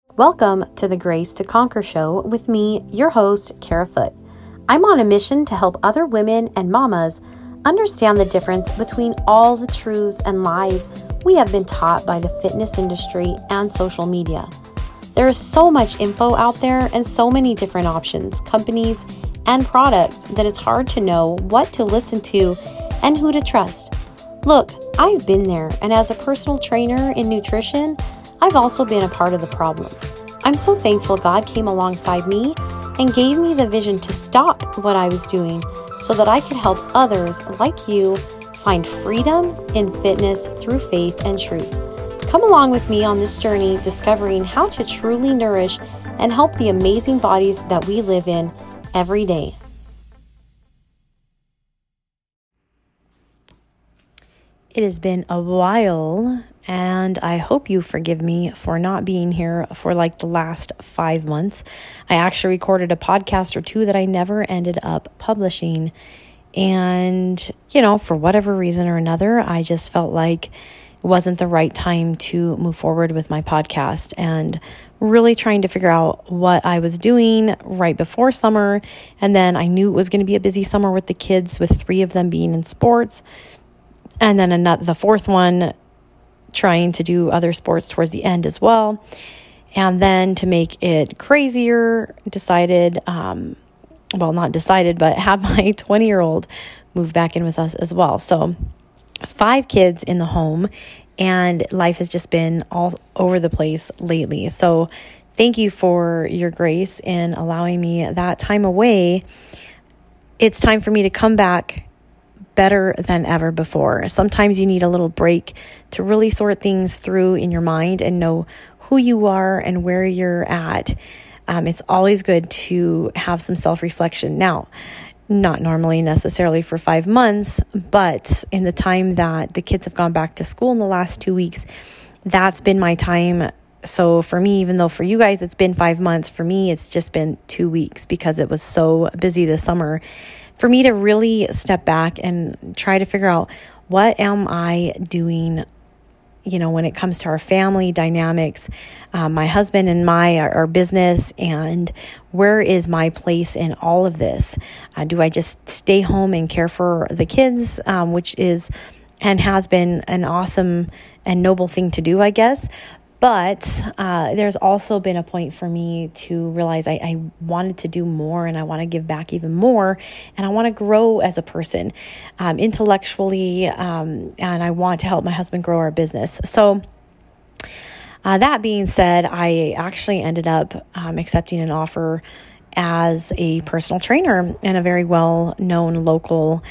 Welcome to the Grace to Conquer show with me, your host, Kara Foote. I'm on a mission to help other women and mamas understand the difference between all the truths and lies we have been taught by the fitness industry and social media. There is so much info out there and so many different options, companies, and products that it's hard to know what to listen to and who to trust. Look, I've been there, and as a personal trainer in nutrition, I've also been a part of the problem. I'm so thankful God came alongside me and gave me the vision to stop what I was doing so that I could help others like you find freedom in fitness through faith and truth. Come along with me on this journey discovering how to truly nourish and help the amazing bodies that we live in every day. It has been a while, and I hope you forgive me for not being here for like the last 5 months. I actually recorded a podcast or two that I never ended up publishing. And, for whatever reason or another, I just felt like it wasn't the right time to move forward with my podcast, and really trying to figure out what I was doing right before summer. And then I knew it was going to be a busy summer with the kids, with 3 of them being in sports. And then the fourth one, trying to do other sports towards the end as well. And then to make it crazier, decided, not decided, but have my 20-year-old move back in with us as well. So 5 kids in the home, and life has just been all over the place lately. So thank you for your grace in allowing me that time away. It's time for me to come back better than ever before. Sometimes you need a little break to really sort things through in your mind and know who you are and where you're at. It's always good to have some self-reflection. Now, not normally necessarily for 5 months, but in the time that the kids have gone back to school in the last 2 weeks, that's been my time. So for me, even though for you guys it's been 5 months, for me it's just been 2 weeks because it was so busy this summer. For me to really step back and try to figure out, what am I doing, when it comes to our family dynamics, my husband and our business, and where is my place in all of this? Do I just stay home and care for the kids, which is and has been an awesome and noble thing to do, I guess. But there's also been a point for me to realize I wanted to do more, and I want to give back even more, and I want to grow as a person intellectually, and I want to help my husband grow our business. So that being said, I actually ended up accepting an offer as a personal trainer in a very well-known local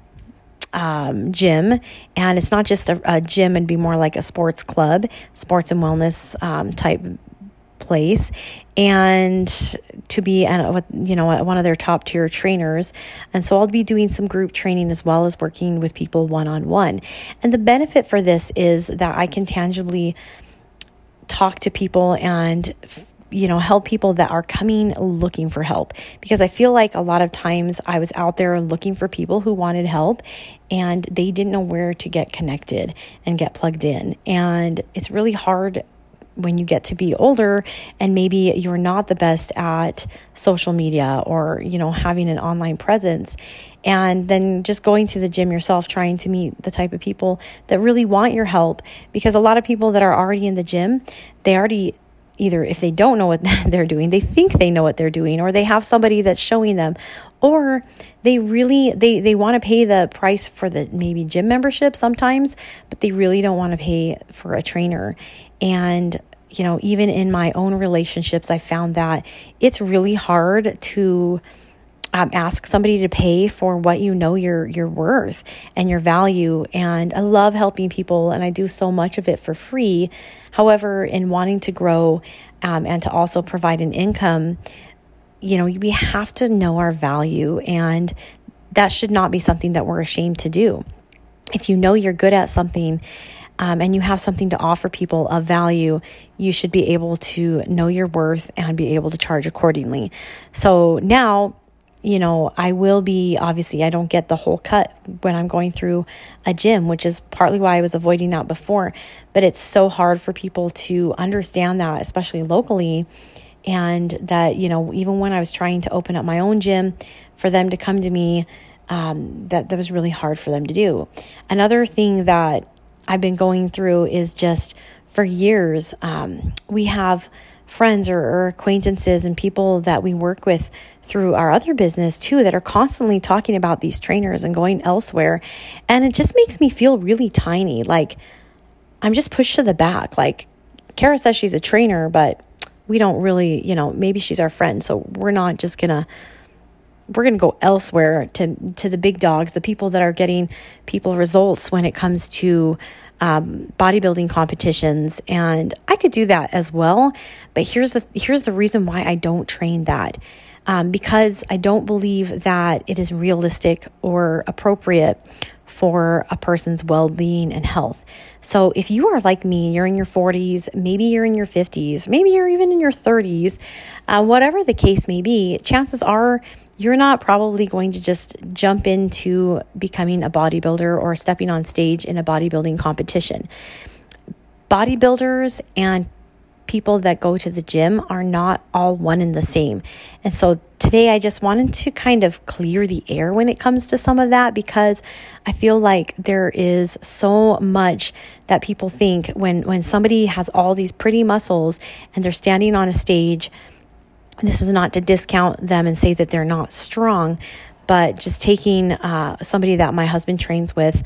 gym. And it's not just a gym, and be more like a sports club, sports and wellness type place, and to be one of their top tier trainers. And so I'll be doing some group training as well as working with people one-on-one. And the benefit for this is that I can tangibly talk to people and help people that are coming looking for help, because I feel like a lot of times I was out there looking for people who wanted help and they didn't know where to get connected and get plugged in. And it's really hard when you get to be older and maybe you're not the best at social media or, having an online presence, and then just going to the gym yourself, trying to meet the type of people that really want your help. Because a lot of people that are already in the gym, they already either, if they don't know what they're doing, they think they know what they're doing, or they have somebody that's showing them, or they want to pay the price for the maybe gym membership sometimes, but they really don't want to pay for a trainer. And, even in my own relationships, I found that it's really hard to ask somebody to pay for what you're worth and your value. And I love helping people, and I do so much of it for free. However, in wanting to grow and to also provide an income, we have to know our value, and that should not be something that we're ashamed to do. If you know you're good at something and you have something to offer people of value, you should be able to know your worth and be able to charge accordingly. So now, I will be, obviously, I don't get the whole cut when I'm going through a gym, which is partly why I was avoiding that before. But it's so hard for people to understand that, especially locally. And that, even when I was trying to open up my own gym, for them to come to me, that was really hard for them to do. Another thing that I've been going through is just for years, we have friends or acquaintances and people that we work with through our other business too, that are constantly talking about these trainers and going elsewhere. And it just makes me feel really tiny. Like I'm just pushed to the back. Like Kara says she's a trainer, but we don't really, maybe she's our friend. So we're not just we're going to go elsewhere to the big dogs, the people that are getting people results when it comes to bodybuilding competitions. And I could do that as well. But here's the reason why I don't train that. Because I don't believe that it is realistic or appropriate for a person's well-being and health. So if you are like me, you're in your 40s, maybe you're in your 50s, maybe you're even in your 30s, whatever the case may be, chances are you're not probably going to just jump into becoming a bodybuilder or stepping on stage in a bodybuilding competition. Bodybuilders and people that go to the gym are not all one and the same. And so today I just wanted to kind of clear the air when it comes to some of that, because I feel like there is so much that people think when somebody has all these pretty muscles and they're standing on a stage. This is not to discount them and say that they're not strong, but just taking somebody that my husband trains with,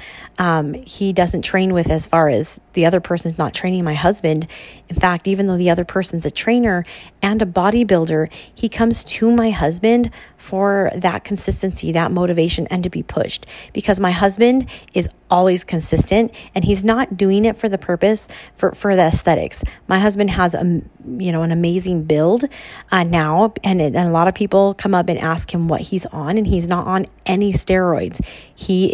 he doesn't train with as far as the other person's not training my husband. In fact, even though the other person's a trainer and a bodybuilder, he comes to my husband for that consistency, that motivation, and to be pushed. Because my husband is always consistent, and he's not doing it for the purpose for the aesthetics. My husband has an amazing build now, and a lot of people come up and ask him what he's on, and he's not on any steroids. He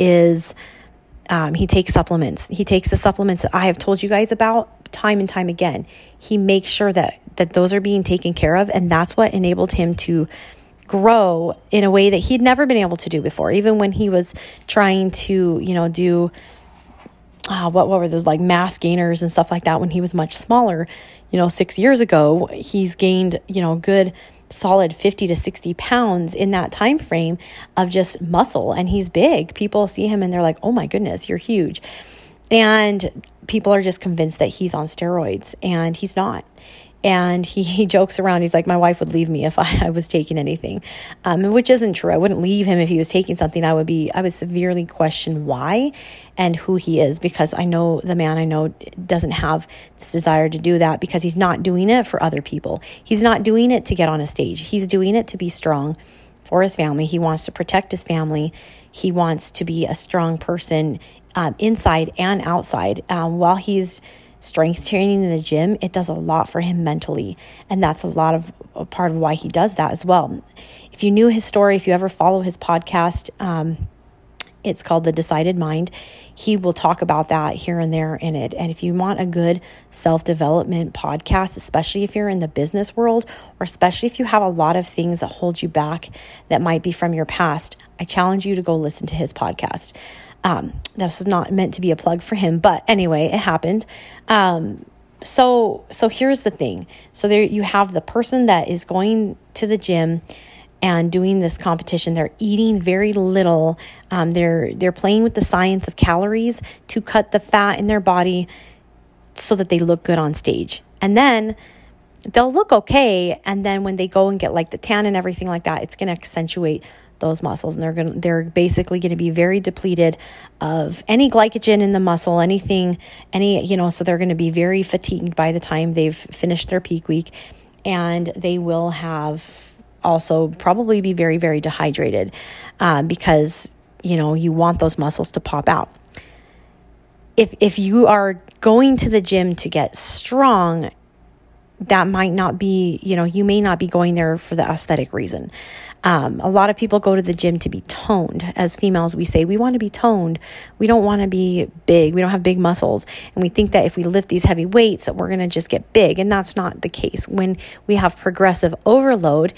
takes supplements. He takes the supplements that I have told you guys about time and time again. He makes sure that those are being taken care of, and that's what enabled him to grow in a way that he'd never been able to do before. Even when he was trying to, do what were those, like mass gainers and stuff like that, when he was much smaller, 6 years ago, he's gained, good solid 50 to 60 pounds in that time frame of just muscle. And he's big. People see him and they're like, oh my goodness, you're huge. And people are just convinced that he's on steroids, and he's not. And he jokes around. He's like, my wife would leave me if I was taking anything, which isn't true. I wouldn't leave him if he was taking something. I would severely question why and who he is, because I know the man I know doesn't have this desire to do that, because he's not doing it for other people. He's not doing it to get on a stage. He's doing it to be strong for his family. He wants to protect his family. He wants to be a strong person inside and outside. While he's strength training in the gym, it does a lot for him mentally. And that's a part of why he does that as well. If you knew his story, if you ever follow his podcast, it's called The Decided Mind. He will talk about that here and there in it. And if you want a good self-development podcast, especially if you're in the business world, or especially if you have a lot of things that hold you back that might be from your past, I challenge you to go listen to his podcast. This was not meant to be a plug for him, but anyway, it happened. So here's the thing. So there you have the person that is going to the gym and doing this competition. They're eating very little. They're playing with the science of calories to cut the fat in their body so that they look good on stage. And then they'll look okay. And then when they go and get like the tan and everything like that, it's going to accentuate those muscles, and they're basically going to be very depleted of any glycogen in the muscle, so they're going to be very fatigued by the time they've finished their peak week, and they will have also probably be very, very dehydrated, because you want those muscles to pop out. If you are going to the gym to get strong, that might not be, you may not be going there for the aesthetic reason. A lot of people go to the gym to be toned. As females, we say we want to be toned. We don't want to be big. We don't have big muscles. And we think that if we lift these heavy weights that we're going to just get big. And that's not the case. When we have progressive overload,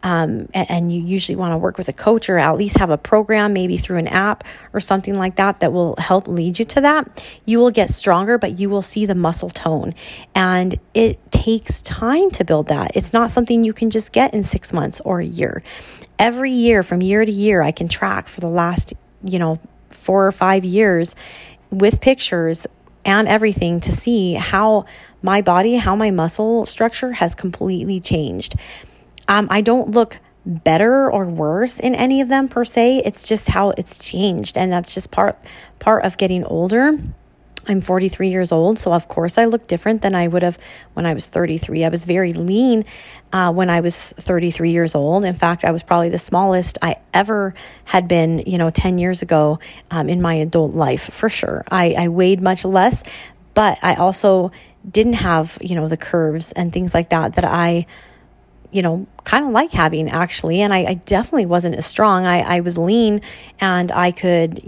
and you usually want to work with a coach or at least have a program, maybe through an app or something like that, that will help lead you to that, you will get stronger, but you will see the muscle tone. And it takes time to build that. It's not something you can just get in 6 months or a year. Every year, from year to year, I can track for the last, 4 or 5 years with pictures and everything to see how my body, how my muscle structure has completely changed. I don't look better or worse in any of them per se. It's just how it's changed. And that's just part of getting older. I'm 43 years old, so of course I look different than I would have when I was 33. I was very lean when I was 33 years old. In fact, I was probably the smallest I ever had been, 10 years ago in my adult life, for sure. I weighed much less, but I also didn't have, the curves and things like that I kind of like having, actually. And I definitely wasn't as strong. I was lean, and I could,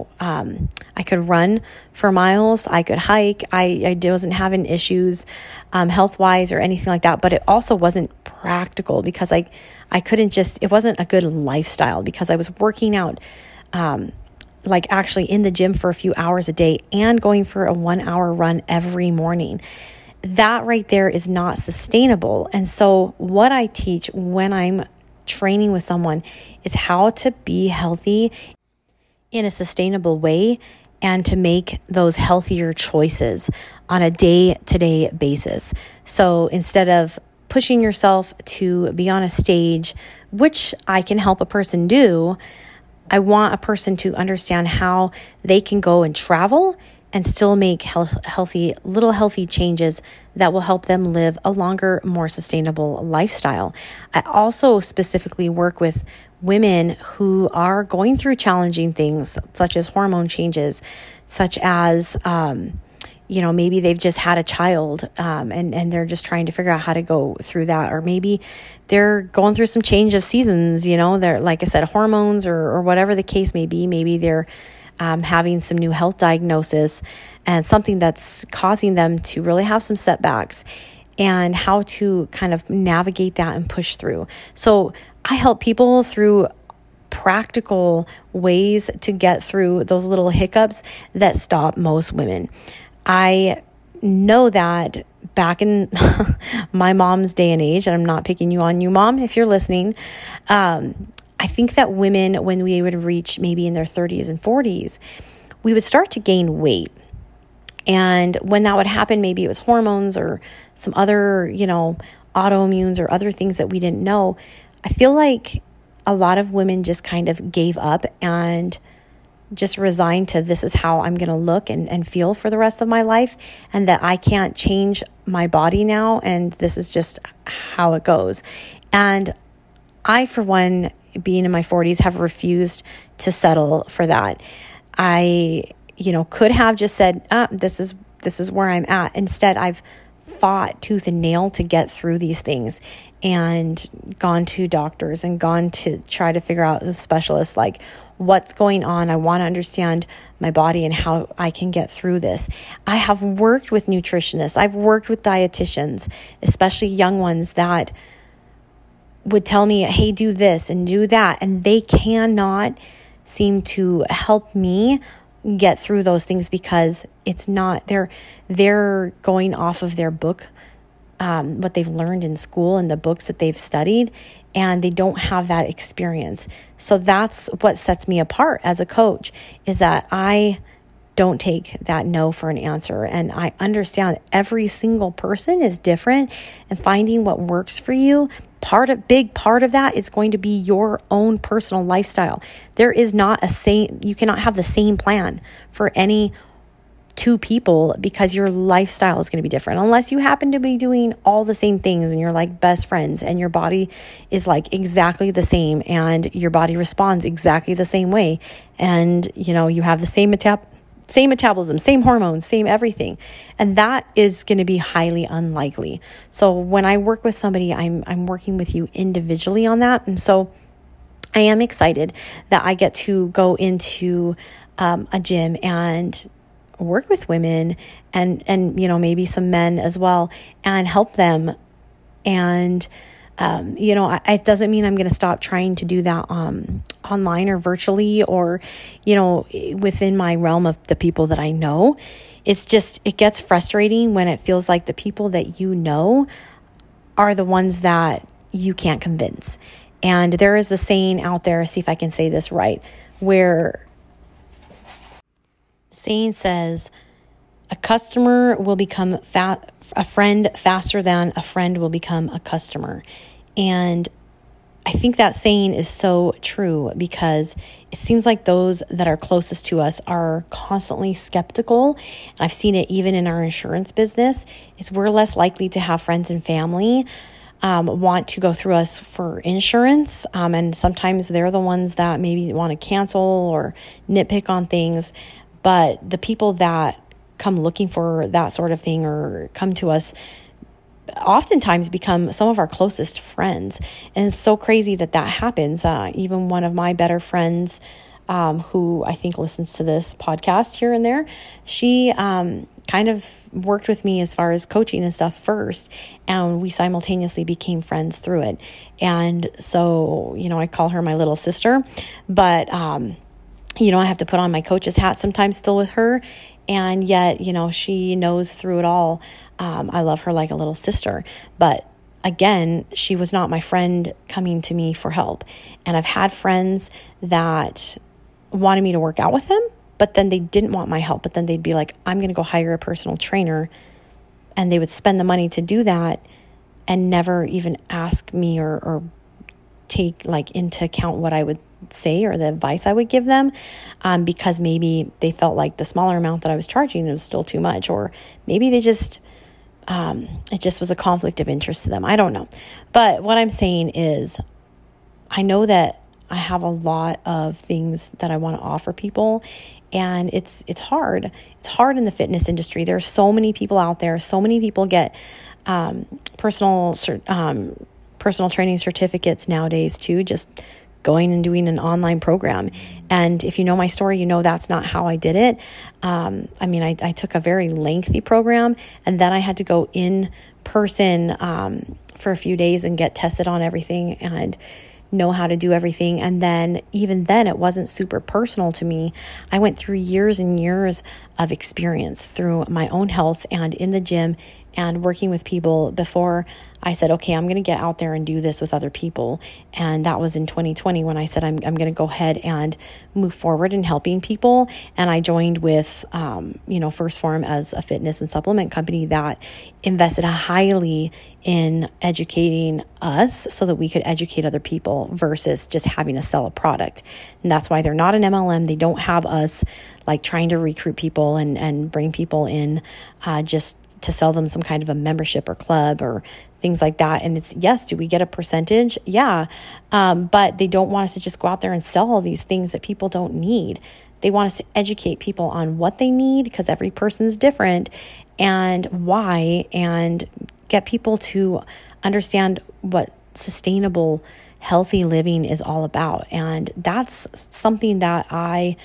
I could run for miles. I could hike. I wasn't having issues health-wise or anything like that. But it also wasn't practical because I couldn't just, it wasn't a good lifestyle because I was working out like actually in the gym for a few hours a day and going for a 1-hour run every morning. That right there is not sustainable. And so what I teach when I'm training with someone is how to be healthy in a sustainable way and to make those healthier choices on a day-to-day basis. So instead of pushing yourself to be on a stage, which I can help a person do, I want a person to understand how they can go and travel and still make healthy changes that will help them live a longer, more sustainable lifestyle. I also specifically work with women who are going through challenging things, such as hormone changes, such as, maybe they've just had a child and they're just trying to figure out how to go through that. Or maybe they're going through some change of seasons, they're, like I said, hormones or whatever the case may be. Maybe they're having some new health diagnosis and something that's causing them to really have some setbacks, and how to kind of navigate that and push through. So I help people through practical ways to get through those little hiccups that stop most women. I know that back in my mom's day and age, and I'm not picking you on you, Mom, if you're listening, I think that women, when we would reach maybe in their 30s and 40s, we would start to gain weight. And when that would happen, maybe it was hormones or some other, autoimmunes or other things that we didn't know. I feel like a lot of women just kind of gave up and just resigned to, this is how I'm going to look and feel for the rest of my life, and that I can't change my body now, and this is just how it goes. And I, for one, being in my 40s, have refused to settle for that. I, could have just said, this is where I'm at. Instead, I've fought tooth and nail to get through these things, and gone to doctors and gone to try to figure out with specialists, like, what's going on. I want to understand my body and how I can get through this. I have worked with nutritionists. I've worked with dietitians, especially young ones that would tell me, hey, do this and do that. And they cannot seem to help me get through those things because it's not, they're going off of their book, what they've learned in school and the books that they've studied, and they don't have that experience. So that's what sets me apart as a coach, is that I don't take that no for an answer. And I understand every single person is different, and finding what works for you, big part of that is going to be your own personal lifestyle. There is not you cannot have the same plan for any two people, because your lifestyle is going to be different, unless you happen to be doing all the same things and you're like best friends and your body is like exactly the same and your body responds exactly the same way, and you have the same metabolism, same hormones, same everything. And that is going to be highly unlikely. So when I work with somebody, I'm working with you individually on that. And so I am excited that I get to go into a gym and work with women and maybe some men as well, and help them and It doesn't mean I'm going to stop trying to do that online or virtually or, within my realm of the people that I know. It's just, it gets frustrating when it feels like the people that you know are the ones that you can't convince. And there is a saying out there, see if I can say this right, where the saying says, a customer will become a friend faster than a friend will become a customer. And I think that saying is so true because it seems like those that are closest to us are constantly skeptical. And I've seen it even in our insurance business, is we're less likely to have friends and family want to go through us for insurance. And sometimes they're the ones that maybe want to cancel or nitpick on things. But the people that come looking for that sort of thing or come to us oftentimes become some of our closest friends. And it's so crazy that happens. Even one of my better friends, who I think listens to this podcast here and there, she kind of worked with me as far as coaching and stuff first, and we simultaneously became friends through it. And so, I call her my little sister, but I have to put on my coach's hat sometimes still with her. And yet, she knows through it all. I love her like a little sister. But again, she was not my friend coming to me for help. And I've had friends that wanted me to work out with them, but then they didn't want my help. But then they'd be like, I'm going to go hire a personal trainer. And they would spend the money to do that and never even ask me or take into account what I would say or the advice I would give them, because maybe they felt like the smaller amount that I was charging was still too much, or maybe they just it just was a conflict of interest to them. I don't know. But what I'm saying is, I know that I have a lot of things that I want to offer people, and it's hard. It's hard in the fitness industry. There's so many people out there. So many people get personal training certificates nowadays too, just going and doing an online program. And if you know my story, you know that's not how I did it. I took a very lengthy program, and then I had to go in person for a few days and get tested on everything and know how to do everything. And then even then, it wasn't super personal to me. I went through years and years of experience through my own health and in the gym and working with people before I said, okay, I'm going to get out there and do this with other people. And that was in 2020 when I said, I'm going to go ahead and move forward in helping people. And I joined with, First Form as a fitness and supplement company that invested highly in educating us so that we could educate other people versus just having to sell a product. And that's why they're not an MLM. They don't have us trying to recruit people and bring people in just to sell them some kind of a membership or club or things like that. And it's, yes, do we get a percentage? Yeah. But they don't want us to just go out there and sell all these things that people don't need. They want us to educate people on what they need, because every person's different, and why, and get people to understand what sustainable, healthy living is all about. And that's something that I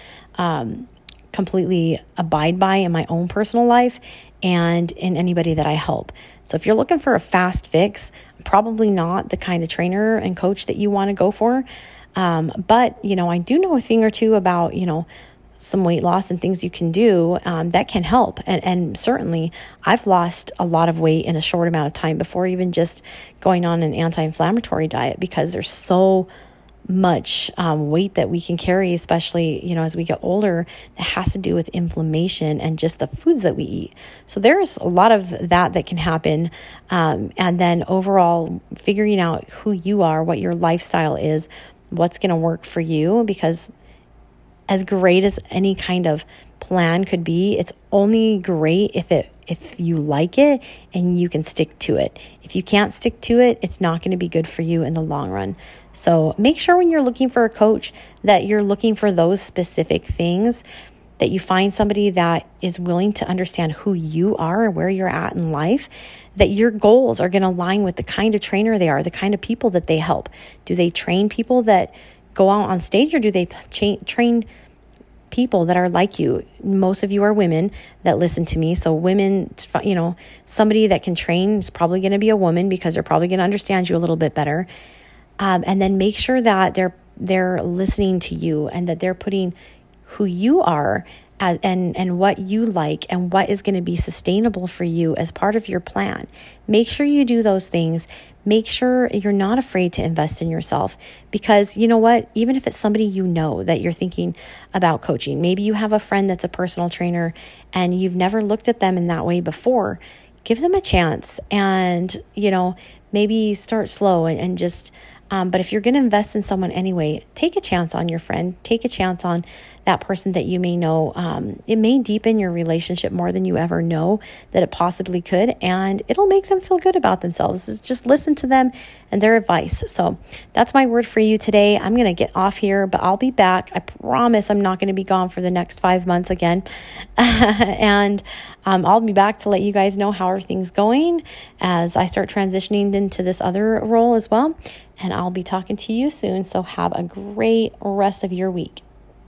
completely abide by in my own personal life and in anybody that I help. So if you're looking for a fast fix, I'm probably not the kind of trainer and coach that you want to go for. But, I do know a thing or two about, some weight loss and things you can do that can help. And certainly I've lost a lot of weight in a short amount of time before even just going on an anti-inflammatory diet, because there's so much weight that we can carry, especially, as we get older, that has to do with inflammation and just the foods that we eat. So there's a lot of that can happen. And then overall, figuring out who you are, what your lifestyle is, what's going to work for you, because as great as any kind of plan could be, it's only great if you like it and you can stick to it. If you can't stick to it, it's not going to be good for you in the long run. So make sure when you're looking for a coach that you're looking for those specific things, that you find somebody that is willing to understand who you are and where you're at in life, that your goals are going to align with the kind of trainer they are, the kind of people that they help. Do they train people that go out on stage, or do they train people that are like you. Most of you are women that listen to me. So women, somebody that can train is probably going to be a woman, because they're probably going to understand you a little bit better. And then make sure that they're listening to you, and that they're putting who you are and what you like and what is going to be sustainable for you as part of your plan. Make sure you do those things. Make sure you're not afraid to invest in yourself, because you know what? Even if it's somebody you know that you're thinking about coaching, maybe you have a friend that's a personal trainer and you've never looked at them in that way before, give them a chance, and, maybe start slow and just, but if you're going to invest in someone anyway, take a chance on your friend, take a chance on that person that you may know. It may deepen your relationship more than you ever know that it possibly could, and it'll make them feel good about themselves. Just listen to them and their advice. So that's my word for you today. I'm going to get off here, but I'll be back. I promise I'm not going to be gone for the next 5 months again. And I'll be back to let you guys know how everything's going as I start transitioning into this other role as well. And I'll be talking to you soon. So have a great rest of your week.